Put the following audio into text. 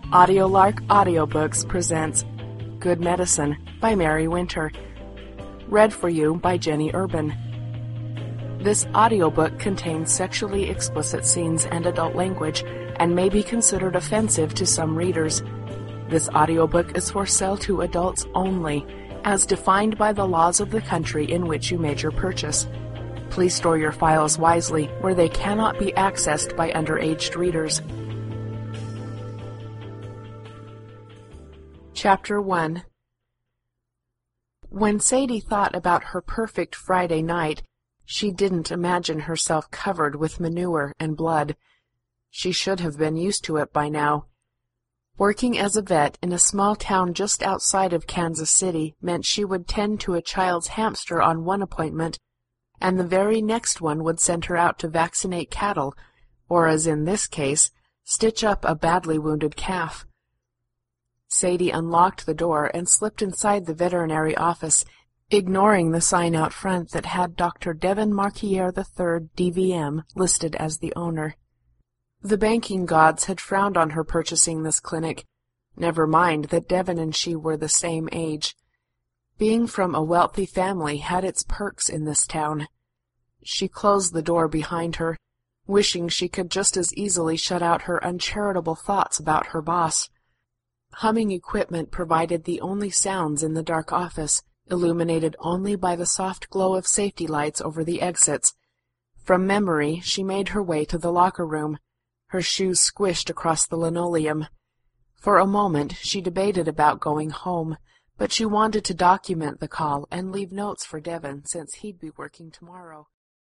AudioLark Audiobooks presents Good Medicine by Mary Winter. Read for you by Jenny Urban. This audiobook contains sexually explicit scenes and adult language and may be considered offensive to some readers. This audiobook is for sale to adults only, as defined by the laws of the country in which you made your purchase. Please store your files wisely where they cannot be accessed by underage readers. Chapter 1. When Sadie thought about her perfect Friday night, she didn't imagine herself covered with manure and blood. She should have been used to it by now. Working as a vet in a small town just outside of Kansas City meant she would tend to a child's hamster on one appointment, and the very next one would send her out to vaccinate cattle, or, as in this case, stitch up a badly wounded calf. Sadie unlocked the door and slipped inside the veterinary office, ignoring the sign out front that had Dr. Devin Marquier III, DVM, listed as the owner. The banking gods had frowned on her purchasing this clinic. Never mind that Devin and she were the same age. Being from a wealthy family had its perks in this town. She closed the door behind her, wishing she could just as easily shut out her uncharitable thoughts about her boss. Humming equipment provided the only sounds in the dark office, illuminated only by the soft glow of safety lights over the exits. From memory, she made her way to the locker room. Her shoes squished across the linoleum. For a moment, she debated about going home, but she wanted to document the call and leave notes for Devin since he'd be working tomorrow.